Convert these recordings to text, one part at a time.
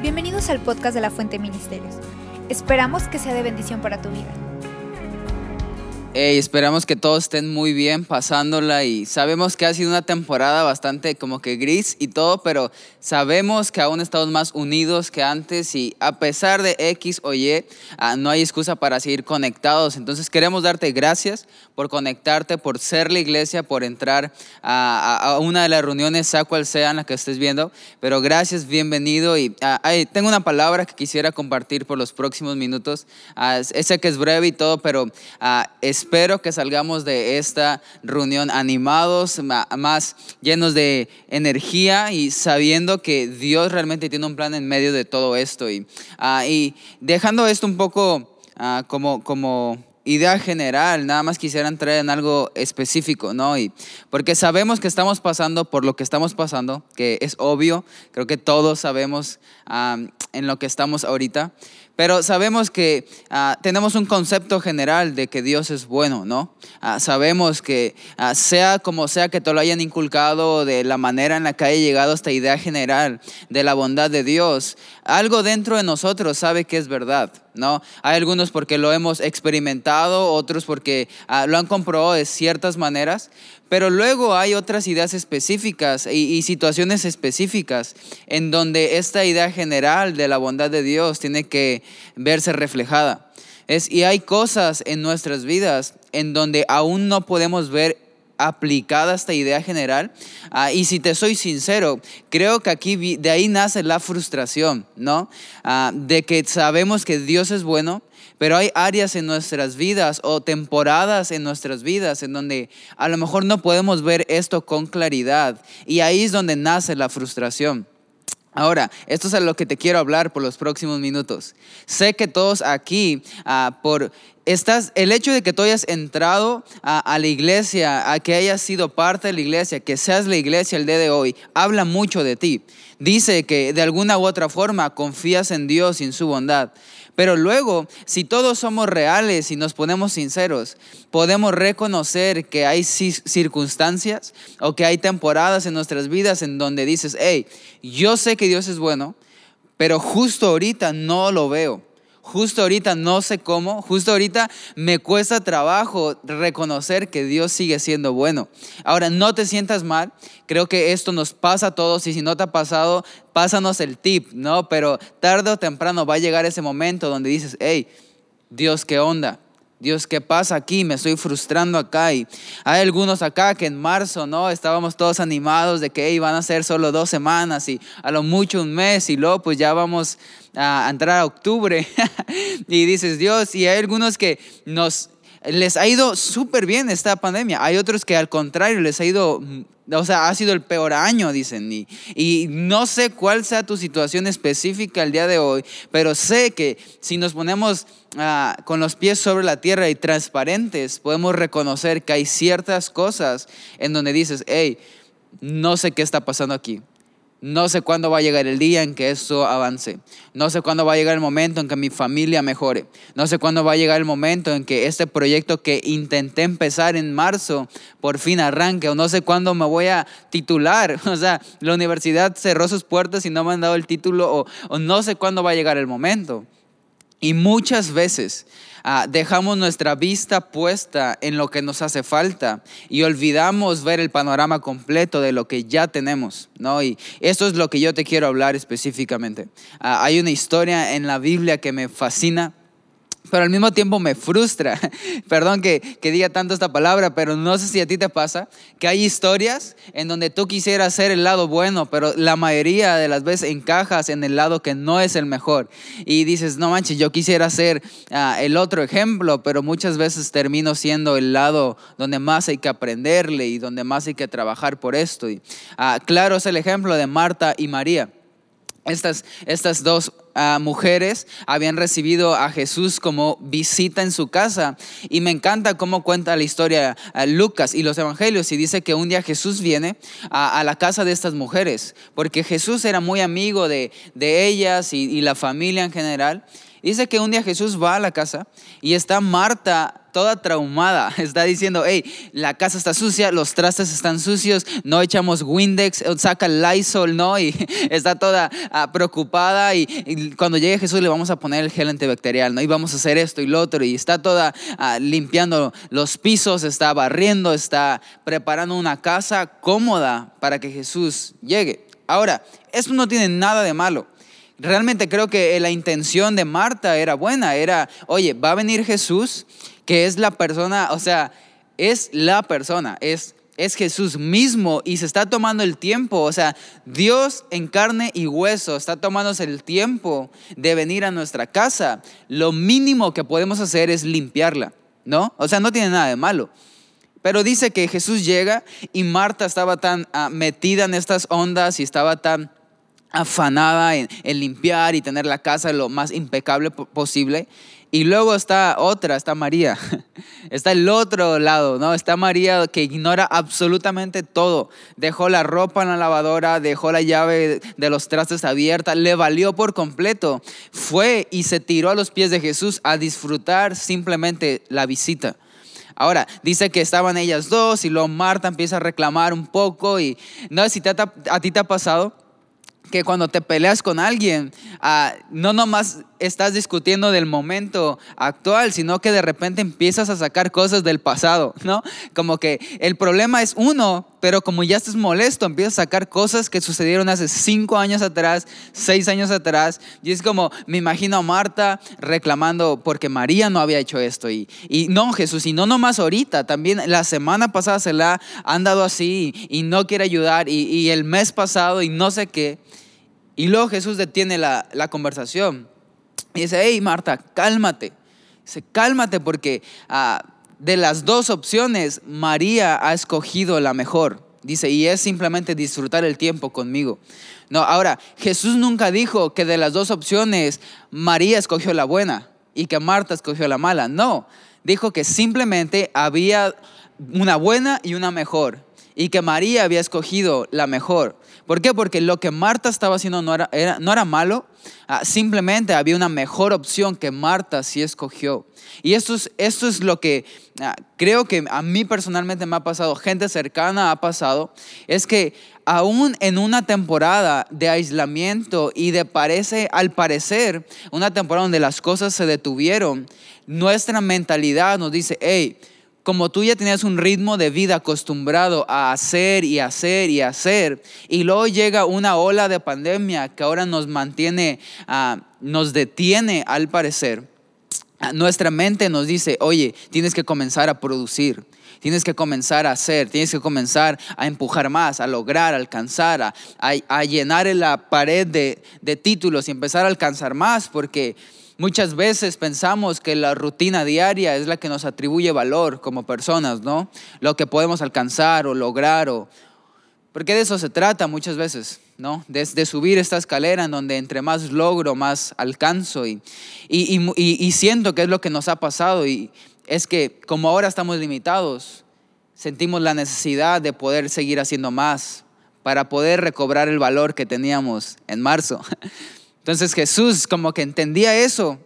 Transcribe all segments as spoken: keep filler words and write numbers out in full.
Bienvenidos al podcast de La Fuente Ministerios. Esperamos que sea de bendición para tu vida. Hey, esperamos que todos estén muy bien pasándola y sabemos que ha sido una temporada bastante como que gris y todo, pero sabemos que aún estamos más unidos que antes y a pesar de X o Y, uh, no hay excusa para seguir conectados. Entonces queremos darte gracias por conectarte, por ser la iglesia, por entrar a, a, a una de las reuniones, sea cual sea en la que estés viendo, pero gracias, bienvenido y uh, hey, tengo una palabra que quisiera compartir por los próximos minutos. Uh, sé que es breve y todo, pero uh, es Espero que salgamos de esta reunión animados, más llenos de energía y sabiendo que Dios realmente tiene un plan en medio de todo esto. Y, uh, y dejando esto un poco uh, como, como idea general, nada más quisiera entrar en algo específico, ¿no? Y porque sabemos que estamos pasando por lo que estamos pasando, que es obvio, creo que todos sabemos um, en lo que estamos ahorita. Pero sabemos que uh, tenemos un concepto general de que Dios es bueno, ¿no? Uh, sabemos que uh, sea como sea que te lo hayan inculcado, de la manera en la que haya llegado esta idea general de la bondad de Dios, algo dentro de nosotros sabe que es verdad, ¿no? Hay algunos porque lo hemos experimentado, otros porque uh, lo han comprobado de ciertas maneras, pero luego hay otras ideas específicas y, y situaciones específicas en donde esta idea general de la bondad de Dios tiene que verse reflejada. Es, y hay cosas en nuestras vidas en donde aún no podemos ver aplicada esta idea general. Uh, y si te soy sincero, creo que aquí de ahí nace la frustración, ¿no? Uh, de que sabemos que Dios es bueno, pero hay áreas en nuestras vidas o temporadas en nuestras vidas en donde a lo mejor no podemos ver esto con claridad. Y ahí es donde nace la frustración. Ahora, esto es a lo que te quiero hablar por los próximos minutos. Sé que todos aquí, uh, por estás, el hecho de que tú hayas entrado a, a la iglesia, a que hayas sido parte de la iglesia, que seas la iglesia el día de hoy, habla mucho de ti. Dice que de alguna u otra forma confías en Dios y en su bondad. Pero luego, si todos somos reales y nos ponemos sinceros, podemos reconocer que hay circunstancias o que hay temporadas en nuestras vidas en donde dices, hey, yo sé que Dios es bueno, pero justo ahorita no lo veo. Justo ahorita no sé cómo, justo ahorita me cuesta trabajo reconocer que Dios sigue siendo bueno. Ahora, no te sientas mal, creo que esto nos pasa a todos y si no te ha pasado, pásanos el tip, ¿no? Pero tarde o temprano va a llegar ese momento donde dices, hey, Dios, ¿qué onda? Dios, ¿qué pasa aquí? Me estoy frustrando acá. Y hay algunos acá que en marzo, ¿no? Estábamos todos animados de que hey, van a ser solo dos semanas y a lo mucho un mes y luego pues ya vamos a entrar a octubre. Y dices, Dios, y hay algunos que nos les ha ido súper bien esta pandemia. Hay otros que al contrario les ha ido, o sea, ha sido el peor año, dicen. Y, y no sé cuál sea tu situación específica el día de hoy, pero sé que si nos ponemos uh, con los pies sobre la tierra y transparentes, podemos reconocer que hay ciertas cosas en donde dices, hey, no sé qué está pasando aquí. No sé cuándo va a llegar el día en que esto avance. No sé cuándo va a llegar el momento en que mi familia mejore. No sé cuándo va a llegar el momento en que este proyecto que intenté empezar en marzo por fin arranque. O no sé cuándo me voy a titular. O sea, la universidad cerró sus puertas y no me han dado el título. O, o no sé cuándo va a llegar el momento. Y muchas veces uh, dejamos nuestra vista puesta en lo que nos hace falta y olvidamos ver el panorama completo de lo que ya tenemos, ¿no? Y esto es lo que yo te quiero hablar específicamente. Uh, hay una historia en la Biblia que me fascina, pero al mismo tiempo me frustra. Perdón que, que diga tanto esta palabra, pero no sé si a ti te pasa que hay historias en donde tú quisieras ser el lado bueno, pero la mayoría de las veces encajas en el lado que no es el mejor. Y dices, no manches, yo quisiera ser uh, el otro ejemplo, pero muchas veces termino siendo el lado donde más hay que aprenderle y donde más hay que trabajar por esto. Y, uh, claro, es el ejemplo de Marta y María. Estas, estas dos uh, mujeres habían recibido a Jesús como visita en su casa y me encanta cómo cuenta la historia uh, Lucas y los evangelios y dice que un día Jesús viene a, a la casa de estas mujeres porque Jesús era muy amigo de, de ellas y, y la familia en general. Dice que un día Jesús va a la casa y está Marta toda traumada. Está diciendo, hey, la casa está sucia, los trastes están sucios, no echamos Windex, saca el Lysol, ¿no? Y está toda uh, preocupada y, y cuando llegue Jesús le vamos a poner el gel antibacterial, ¿no? Y vamos a hacer esto y lo otro. Y está toda uh, limpiando los pisos, está barriendo, está preparando una casa cómoda para que Jesús llegue. Ahora, esto no tiene nada de malo. Realmente creo que la intención de Marta era buena. Era, oye, va a venir Jesús, que es la persona, o sea, es la persona, es, es Jesús mismo y se está tomando el tiempo. O sea, Dios en carne y hueso está tomándose el tiempo de venir a nuestra casa. Lo mínimo que podemos hacer es limpiarla, ¿no? O sea, no tiene nada de malo. Pero dice que Jesús llega y Marta estaba tan uh, metida en estas ondas y estaba tan afanada en, en limpiar y tener la casa lo más impecable posible. Y luego está otra, está María. Está el otro lado, ¿no? Está María que ignora absolutamente todo. Dejó la ropa en la lavadora, dejó la llave de los trastes abierta, le valió por completo. Fue y se tiró a los pies de Jesús a disfrutar simplemente la visita. Ahora, dice que estaban ellas dos y luego Marta empieza a reclamar un poco. Y no sé si te, a ti te ha pasado que cuando te peleas con alguien, uh, no nomás estás discutiendo del momento actual, sino que de repente empiezas a sacar cosas del pasado, ¿no? Como que el problema es uno, pero como ya estás molesto, empiezas a sacar cosas que sucedieron hace cinco años atrás, seis años atrás. Y es como, me imagino a Marta reclamando porque María no había hecho esto. Y, y no, Jesús, y no nomás ahorita, también la semana pasada se la han dado así y, y no quiere ayudar. Y, y el mes pasado y no sé qué. Y luego Jesús detiene la, la conversación y dice, hey Marta, cálmate. Dice, cálmate porque uh, de las dos opciones, María ha escogido la mejor. Dice, y es simplemente disfrutar el tiempo conmigo. No, ahora, Jesús nunca dijo que de las dos opciones, María escogió la buena y que Marta escogió la mala. No, dijo que simplemente había una buena y una mejor. Y que María había escogido la mejor. ¿Por qué? Porque lo que Marta estaba haciendo no era, era, no era malo. Uh, simplemente había una mejor opción que Marta sí escogió. Y esto es, esto es lo que uh, creo que a mí personalmente me ha pasado. Gente cercana ha pasado. Es que aún en una temporada de aislamiento y de parece, al parecer, una temporada donde las cosas se detuvieron, nuestra mentalidad nos dice, hey, como tú ya tenías un ritmo de vida acostumbrado a hacer y hacer y hacer, y luego llega una ola de pandemia que ahora nos mantiene, uh, nos detiene al parecer, uh, nuestra mente nos dice, oye, tienes que comenzar a producir, tienes que comenzar a hacer, tienes que comenzar a empujar más, a lograr, a alcanzar, a, a, a llenar la pared de, de títulos y empezar a alcanzar más, porque muchas veces pensamos que la rutina diaria es la que nos atribuye valor como personas, ¿no? Lo que podemos alcanzar o lograr, o... porque de eso se trata muchas veces, ¿no? De, de subir esta escalera en donde entre más logro, más alcanzo. Y, y, y, y siento que es lo que nos ha pasado y es que como ahora estamos limitados, sentimos la necesidad de poder seguir haciendo más para poder recobrar el valor que teníamos en marzo. Entonces Jesús como que entendía eso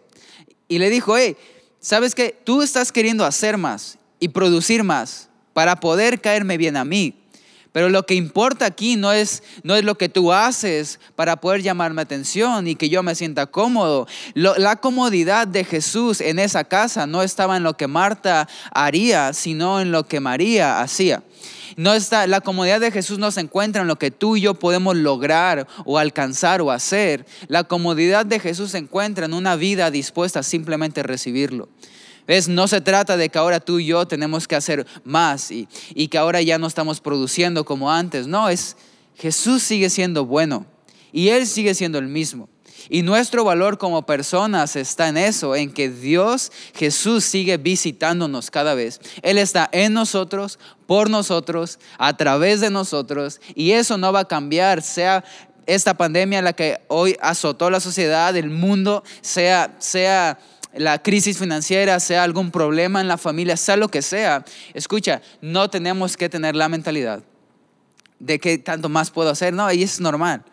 y le dijo, hey, ¿sabes qué? Tú estás queriendo hacer más y producir más para poder caerme bien a mí. Pero lo que importa aquí no es, no es lo que tú haces para poder llamarme atención y que yo me sienta cómodo. Lo, la comodidad de Jesús en esa casa no estaba en lo que Marta haría, sino en lo que María hacía. No está, la comodidad de Jesús no se encuentra en lo que tú y yo podemos lograr o alcanzar o hacer. La comodidad de Jesús se encuentra en una vida dispuesta a simplemente recibirlo. ¿Ves? No se trata de que ahora tú y yo tenemos que hacer más y, y que ahora ya no estamos produciendo como antes. No, es Jesús sigue siendo bueno y Él sigue siendo el mismo. Y nuestro valor como personas está en eso, en que Dios, Jesús sigue visitándonos cada vez. Él está en nosotros, por nosotros, a través de nosotros. Y eso no va a cambiar, sea esta pandemia la que hoy azotó la sociedad, el mundo, sea, sea la crisis financiera, sea algún problema en la familia, sea lo que sea. Escucha, no tenemos que tener la mentalidad de que tanto más puedo hacer. No, y es normal.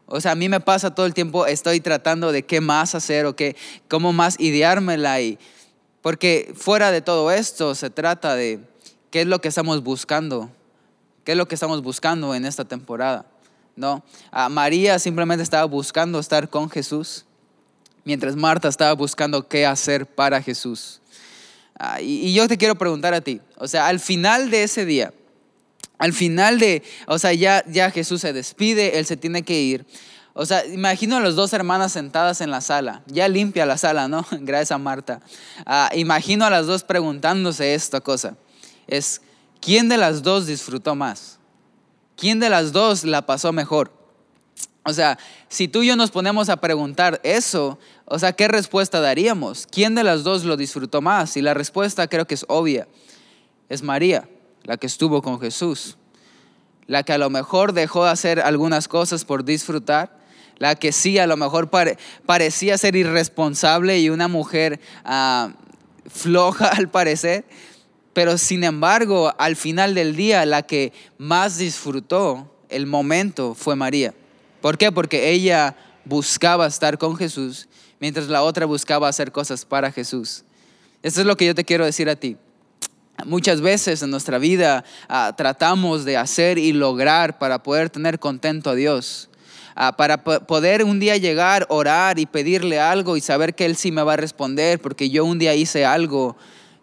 O sea, a mí me pasa todo el tiempo, estoy tratando de qué más hacer o qué, cómo más ideármela. Y, porque fuera de todo esto se trata de qué es lo que estamos buscando, qué es lo que estamos buscando en esta temporada, ¿no? Ah, María simplemente estaba buscando estar con Jesús, mientras Marta estaba buscando qué hacer para Jesús. Ah, y, y yo te quiero preguntar a ti, o sea, al final de ese día, al final de, o sea, ya, ya Jesús se despide, Él se tiene que ir. O sea, imagino a las dos hermanas sentadas en la sala, ya limpia la sala, ¿no? Gracias a Marta. Ah, imagino a las dos preguntándose esta cosa. Es, ¿quién de las dos disfrutó más? ¿Quién de las dos la pasó mejor? O sea, si tú y yo nos ponemos a preguntar eso, o sea, ¿qué respuesta daríamos? ¿Quién de las dos lo disfrutó más? Y la respuesta creo que es obvia. Es María, la que estuvo con Jesús. La que a lo mejor dejó de hacer algunas cosas por disfrutar. La que sí, a lo mejor pare, parecía ser irresponsable y una mujer uh, floja al parecer. Pero sin embargo, al final del día, la que más disfrutó el momento fue María. ¿Por qué? Porque ella buscaba estar con Jesús, mientras la otra buscaba hacer cosas para Jesús. Esto es lo que yo te quiero decir a ti. Muchas veces en nuestra vida uh, tratamos de hacer y lograr para poder tener contento a Dios. Uh, para po- poder un día llegar, orar y pedirle algo y saber que Él sí me va a responder porque yo un día hice algo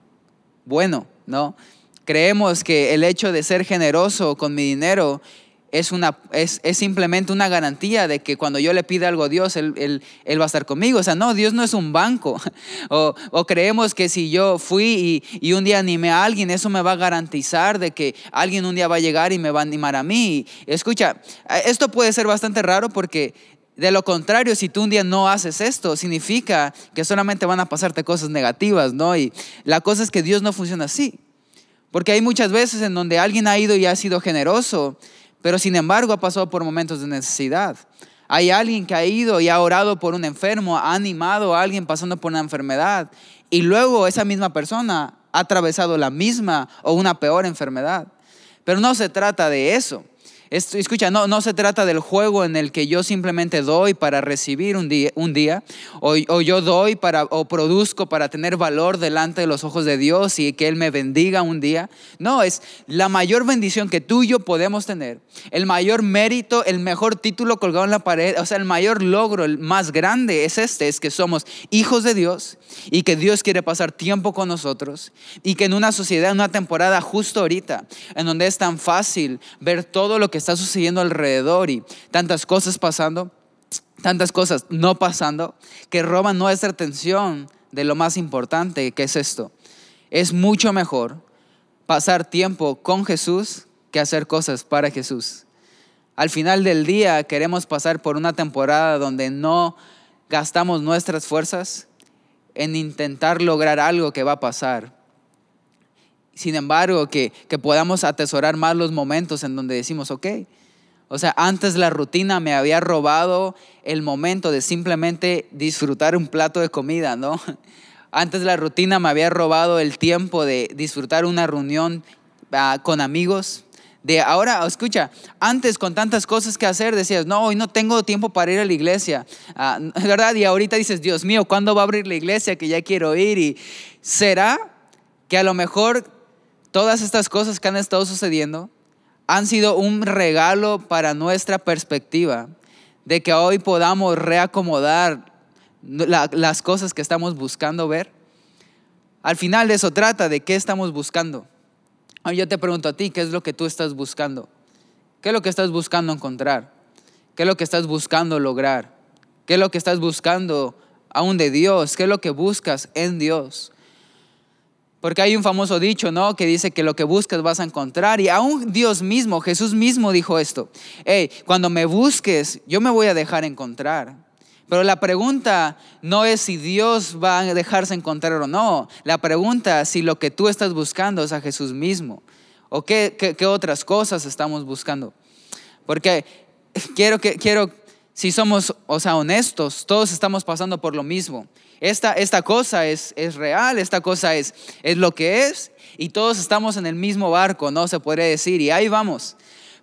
bueno, ¿no? Creemos que el hecho de ser generoso con mi dinero es, una, es, es simplemente una garantía de que cuando yo le pida algo a Dios, él, él, él va a estar conmigo. O sea, no, Dios no es un banco. O, o creemos que si yo fui y, y un día animé a alguien, eso me va a garantizar de que alguien un día va a llegar y me va a animar a mí. Escucha, esto puede ser bastante raro porque de lo contrario, si tú un día no haces esto, significa que solamente van a pasarte cosas negativas, ¿no? Y la cosa es que Dios no funciona así. Porque hay muchas veces en donde alguien ha ido y ha sido generoso, pero sin embargo ha pasado por momentos de necesidad. Hay alguien que ha ido y ha orado por un enfermo, ha animado a alguien pasando por una enfermedad y luego esa misma persona ha atravesado la misma o una peor enfermedad. Pero no se trata de eso. Esto, escucha, no, no se trata del juego en el que yo simplemente doy para recibir un día, un día o, o yo doy para, o produzco para tener valor delante de los ojos de Dios y que Él me bendiga un día. No, es la mayor bendición que tú y yo podemos tener, el mayor mérito, el mejor título colgado en la pared, o sea, el mayor logro, el más grande es este, es que somos hijos de Dios y que Dios quiere pasar tiempo con nosotros y que en una sociedad, en una temporada justo ahorita, en donde es tan fácil ver todo lo que está sucediendo alrededor y tantas cosas pasando, tantas cosas no pasando, que roban nuestra atención de lo más importante, que es esto. Es mucho mejor pasar tiempo con Jesús que hacer cosas para Jesús. Al final del día queremos pasar por una temporada donde no gastamos nuestras fuerzas en intentar lograr algo que va a pasar. Sin embargo, que, que podamos atesorar más los momentos en donde decimos, ok, o sea, antes la rutina me había robado el momento de simplemente disfrutar un plato de comida, ¿no? Antes la rutina me había robado el tiempo de disfrutar una reunión uh, con amigos. De ahora, escucha, antes con tantas cosas que hacer decías, no, hoy no tengo tiempo para ir a la iglesia, uh, ¿verdad? Y ahorita dices, Dios mío, ¿cuándo va a abrir la iglesia? Que ya quiero ir. Y ¿será que a lo mejor todas estas cosas que han estado sucediendo han sido un regalo para nuestra perspectiva de que hoy podamos reacomodar la, las cosas que estamos buscando ver? Al final de eso trata, de qué estamos buscando. Ahora yo te pregunto a ti, ¿qué es lo que tú estás buscando? ¿Qué es lo que estás buscando encontrar? ¿Qué es lo que estás buscando lograr? ¿Qué es lo que estás buscando aún de Dios? ¿Qué es lo que buscas en Dios? Porque hay un famoso dicho, ¿no? Que dice que lo que buscas vas a encontrar. Y aún Dios mismo, Jesús mismo dijo esto. Hey, cuando me busques, yo me voy a dejar encontrar. Pero la pregunta no es si Dios va a dejarse encontrar o no. La pregunta es si lo que tú estás buscando es a Jesús mismo. ¿O qué, qué, qué otras cosas estamos buscando? Porque quiero que, quiero, si somos, o sea, honestos, todos estamos pasando por lo mismo. Esta, esta cosa es, es real, esta cosa es, es lo que es y todos estamos en el mismo barco, ¿no? Se podría decir, y ahí vamos.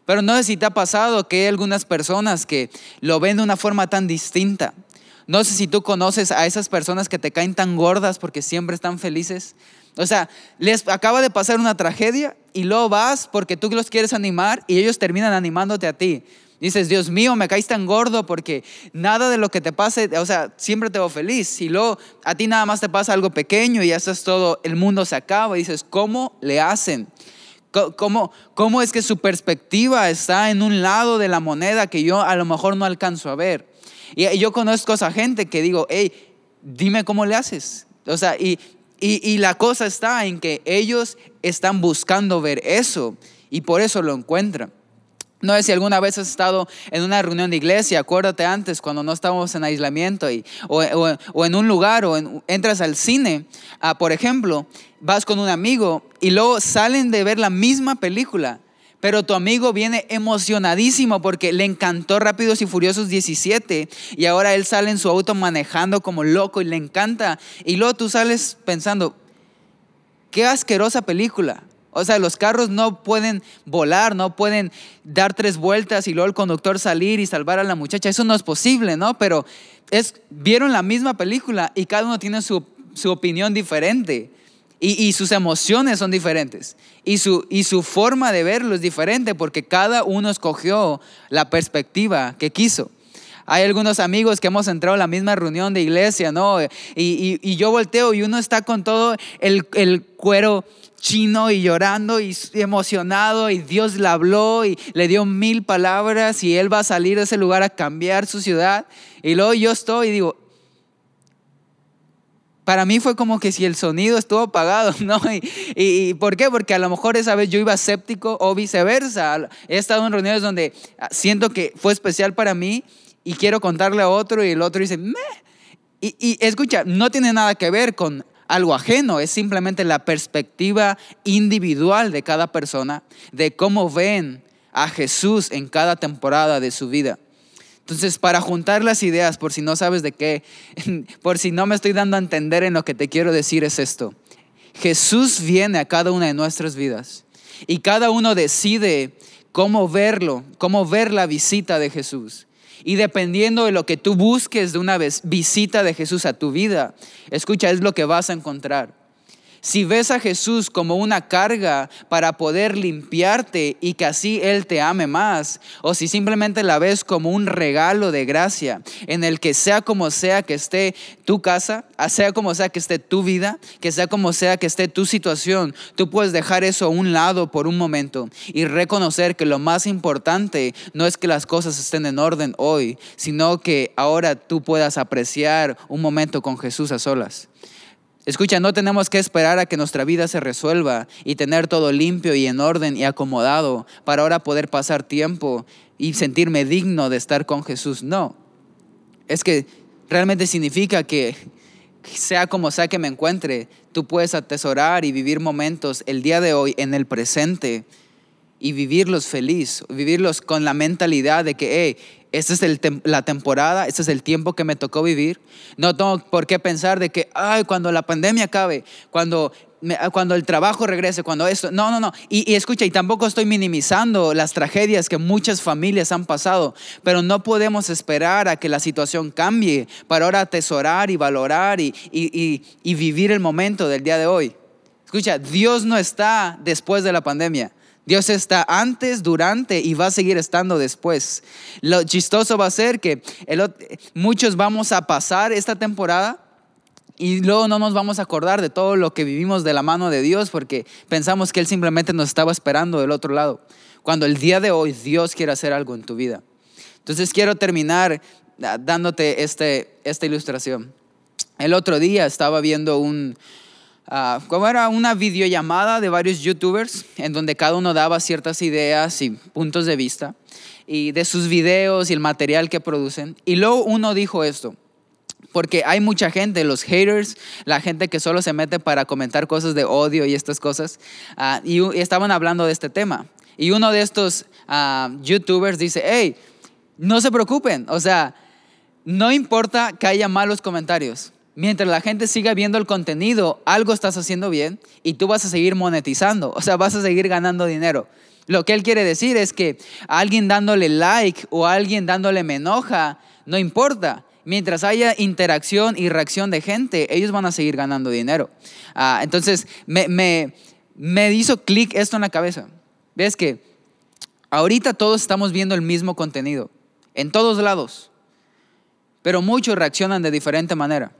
Pero no sé si te ha pasado que hay algunas personas que lo ven de una forma tan distinta. No sé si tú conoces a esas personas que te caen tan gordas porque siempre están felices. O sea, les acaba de pasar una tragedia y luego vas porque tú los quieres animar y ellos terminan animándote a ti. Dices, Dios mío, me caes tan gordo porque nada de lo que te pase, o sea, siempre te veo feliz. Y luego a ti nada más te pasa algo pequeño y ya estás todo, el mundo se acaba. Y dices, ¿cómo le hacen? ¿Cómo, ¿Cómo es que su perspectiva está en un lado de la moneda que yo a lo mejor no alcanzo a ver? Y yo conozco a esa gente que digo, hey, dime cómo le haces. O sea, y, y, y la cosa está en que ellos están buscando ver eso y por eso lo encuentran. No sé si alguna vez has estado en una reunión de iglesia, acuérdate antes cuando no estábamos en aislamiento y, o, o, o en un lugar o en, entras al cine, uh, por ejemplo, vas con un amigo y luego salen de ver la misma película, pero tu amigo viene emocionadísimo porque le encantó Rápidos y Furiosos diecisiete y ahora él sale en su auto manejando como loco y le encanta y luego tú sales pensando, qué asquerosa película. O sea, los carros no pueden volar, no pueden dar tres vueltas y luego el conductor salir y salvar a la muchacha. Eso no es posible, ¿no? Pero es, vieron la misma película y cada uno tiene su, su opinión diferente y, y sus emociones son diferentes y su, y su forma de verlo es diferente porque cada uno escogió la perspectiva que quiso. Hay algunos amigos que hemos entrado a la misma reunión de iglesia, ¿no? Y, y, y yo volteo y uno está con todo el, el cuero chino y llorando y emocionado y Dios le habló y le dio mil palabras y él va a salir de ese lugar a cambiar su ciudad. Y luego yo estoy y digo, para mí fue como que si el sonido estuvo apagado, ¿no? Y, y, y ¿por qué? Porque a lo mejor esa vez yo iba escéptico o viceversa. He estado en reuniones donde siento que fue especial para mí y quiero contarle a otro y el otro dice, meh. Y, y escucha, no tiene nada que ver con algo ajeno, es simplemente la perspectiva individual de cada persona, de cómo ven a Jesús en cada temporada de su vida. Entonces, para juntar las ideas, por si no sabes de qué, por si no me estoy dando a entender en lo que te quiero decir, es esto. Jesús viene a cada una de nuestras vidas y cada uno decide cómo verlo, cómo ver la visita de Jesús. Y dependiendo de lo que tú busques de una vez, visita de Jesús a tu vida, escucha, es lo que vas a encontrar. Si ves a Jesús como una carga para poder limpiarte y que así Él te ame más, o si simplemente la ves como un regalo de gracia en el que sea como sea que esté tu casa, sea como sea que esté tu vida, que sea como sea que esté tu situación, tú puedes dejar eso a un lado por un momento y reconocer que lo más importante no es que las cosas estén en orden hoy, sino que ahora tú puedas apreciar un momento con Jesús a solas. Escucha, no tenemos que esperar a que nuestra vida se resuelva y tener todo limpio y en orden y acomodado para ahora poder pasar tiempo y sentirme digno de estar con Jesús. No, es que realmente significa que sea como sea que me encuentre, tú puedes atesorar y vivir momentos el día de hoy en el presente y vivirlos feliz, vivirlos con la mentalidad de que, hey, esta es el tem- la temporada, este es el tiempo que me tocó vivir. No tengo por qué pensar de que, ay, cuando la pandemia acabe, cuando, me, cuando el trabajo regrese, cuando esto, no, no, no. Y, y escucha, y tampoco estoy minimizando las tragedias que muchas familias han pasado, pero no podemos esperar a que la situación cambie para ahora atesorar y valorar y, y, y, y vivir el momento del día de hoy. Escucha, Dios no está después de la pandemia. Dios está antes, durante y va a seguir estando después. Lo chistoso va a ser que el, muchos vamos a pasar esta temporada y luego no nos vamos a acordar de todo lo que vivimos de la mano de Dios porque pensamos que Él simplemente nos estaba esperando del otro lado. Cuando el día de hoy Dios quiere hacer algo en tu vida. Entonces quiero terminar dándote este, esta ilustración. El otro día estaba viendo un... Uh, como era una videollamada de varios youtubers en donde cada uno daba ciertas ideas y puntos de vista y de sus videos y el material que producen. Y luego uno dijo esto, porque hay mucha gente, los haters, la gente que solo se mete para comentar cosas de odio y estas cosas, uh, y, y estaban hablando de este tema. Y uno de estos uh, youtubers dice, hey, no se preocupen, o sea, no importa que haya malos comentarios. Mientras la gente siga viendo el contenido, algo estás haciendo bien y tú vas a seguir monetizando, o sea, vas a seguir ganando dinero. Lo que él quiere decir es que a alguien dándole like o a alguien dándole me enoja, no importa. Mientras haya interacción y reacción de gente, ellos van a seguir ganando dinero. Uh, entonces, me, me, me hizo clic esto en la cabeza. ¿Ves que ahorita todos estamos viendo el mismo contenido, en todos lados, pero muchos reaccionan de diferente manera?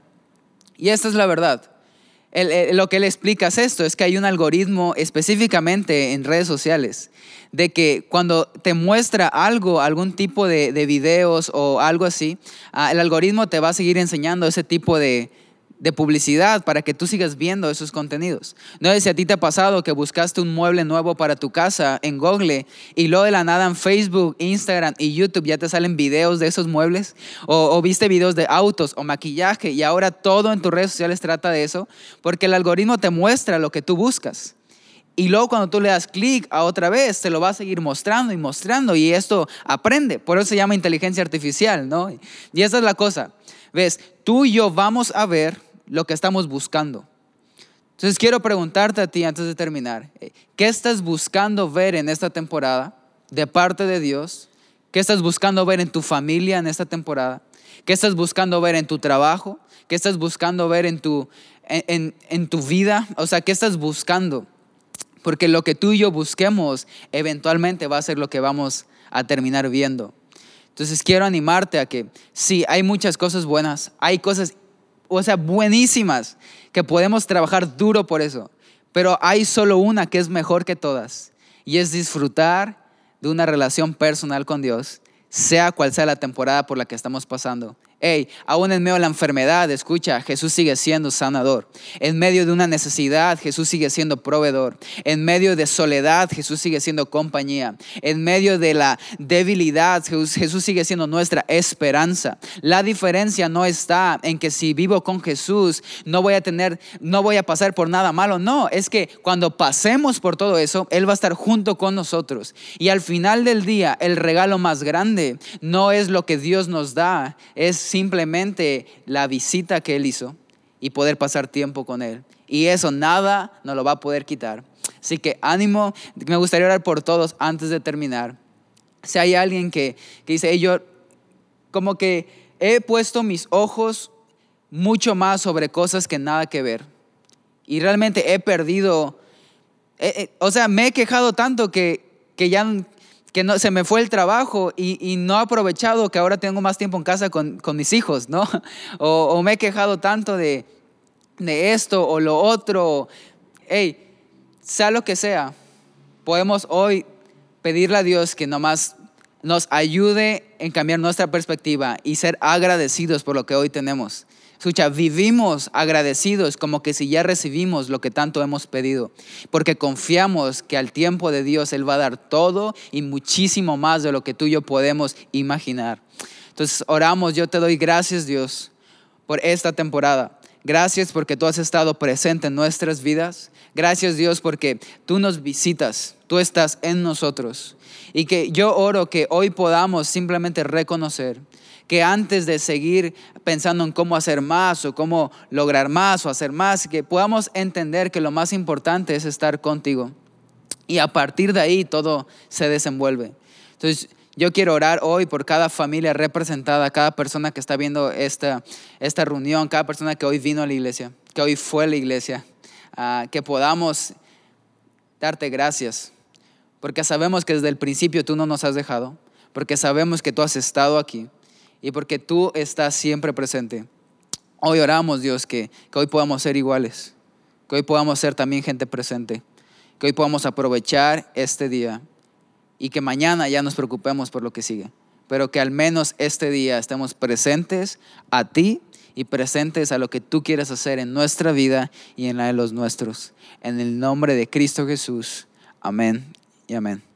Y esta es la verdad. El, el, lo que él explica es esto, es que hay un algoritmo específicamente en redes sociales de que cuando te muestra algo, algún tipo de, de videos o algo así, uh, el algoritmo te va a seguir enseñando ese tipo de, de publicidad para que tú sigas viendo esos contenidos. No sé si a ti te ha pasado que buscaste un mueble nuevo para tu casa en Google y luego de la nada en Facebook, Instagram y YouTube ya te salen videos de esos muebles, o, o viste videos de autos o maquillaje y ahora todo en tus redes sociales trata de eso, porque el algoritmo te muestra lo que tú buscas. Y luego cuando tú le das clic a otra vez, te lo va a seguir mostrando y mostrando y esto aprende. Por eso se llama inteligencia artificial, ¿no? Y esa es la cosa. ¿Ves? Tú y yo vamos a ver lo que estamos buscando. Entonces quiero preguntarte a ti antes de terminar, ¿qué estás buscando ver en esta temporada de parte de Dios? ¿Qué estás buscando ver en tu familia en esta temporada? ¿Qué estás buscando ver en tu trabajo? ¿Qué estás buscando ver en tu, en, en, en tu vida? O sea, ¿qué estás buscando? Porque lo que tú y yo busquemos eventualmente va a ser lo que vamos a terminar viendo. Entonces quiero animarte a que sí, hay muchas cosas buenas, hay cosas, o sea, buenísimas, que podemos trabajar duro por eso, pero hay solo una que es mejor que todas, y es disfrutar de una relación personal con Dios, sea cual sea la temporada por la que estamos pasando. Hey, aún en medio de la enfermedad, escucha, Jesús sigue siendo sanador. En medio de una necesidad, Jesús sigue siendo proveedor. En medio de soledad, Jesús sigue siendo compañía. En medio de la debilidad, Jesús, Jesús sigue siendo nuestra esperanza. La diferencia no está en que si vivo con Jesús, no voy a tener, no voy a pasar por nada malo. No, es que cuando pasemos por todo eso, Él va a estar junto con nosotros. Y al final del día, el regalo más grande no es lo que Dios nos da, es simplemente la visita que Él hizo y poder pasar tiempo con Él. Y eso nada nos lo va a poder quitar. Así que ánimo, me gustaría orar por todos antes de terminar. Si hay alguien que, que dice, hey, yo como que he puesto mis ojos mucho más sobre cosas que nada que ver. Y realmente he perdido, eh, eh, o sea, me he quejado tanto que, que ya... que no, se me fue el trabajo y, y no he aprovechado que ahora tengo más tiempo en casa con, con mis hijos, ¿no? O, o me he quejado tanto de, de esto o lo otro. Hey, sea lo que sea, podemos hoy pedirle a Dios que nomás nos ayude en cambiar nuestra perspectiva y ser agradecidos por lo que hoy tenemos. Escucha, vivimos agradecidos como que si ya recibimos lo que tanto hemos pedido, porque confiamos que al tiempo de Dios Él va a dar todo y muchísimo más de lo que tú y yo podemos imaginar. Entonces oramos, yo te doy gracias, Dios, por esta temporada. Gracias porque tú has estado presente en nuestras vidas. Gracias, Dios, porque tú nos visitas, tú estás en nosotros. Y que yo oro que hoy podamos simplemente reconocer que antes de seguir pensando en cómo hacer más o cómo lograr más o hacer más, que podamos entender que lo más importante es estar contigo. Y a partir de ahí todo se desenvuelve. Entonces yo quiero orar hoy por cada familia representada, cada persona que está viendo esta, esta reunión, cada persona que hoy vino a la iglesia, que hoy fue a la iglesia, uh, que podamos darte gracias, porque sabemos que desde el principio tú no nos has dejado, porque sabemos que tú has estado aquí, y porque tú estás siempre presente. Hoy oramos, Dios, que, que hoy podamos ser iguales, que hoy podamos ser también gente presente, que hoy podamos aprovechar este día y que mañana ya nos preocupemos por lo que sigue, pero que al menos este día estemos presentes a ti y presentes a lo que tú quieres hacer en nuestra vida y en la de los nuestros. En el nombre de Cristo Jesús. Amén y amén.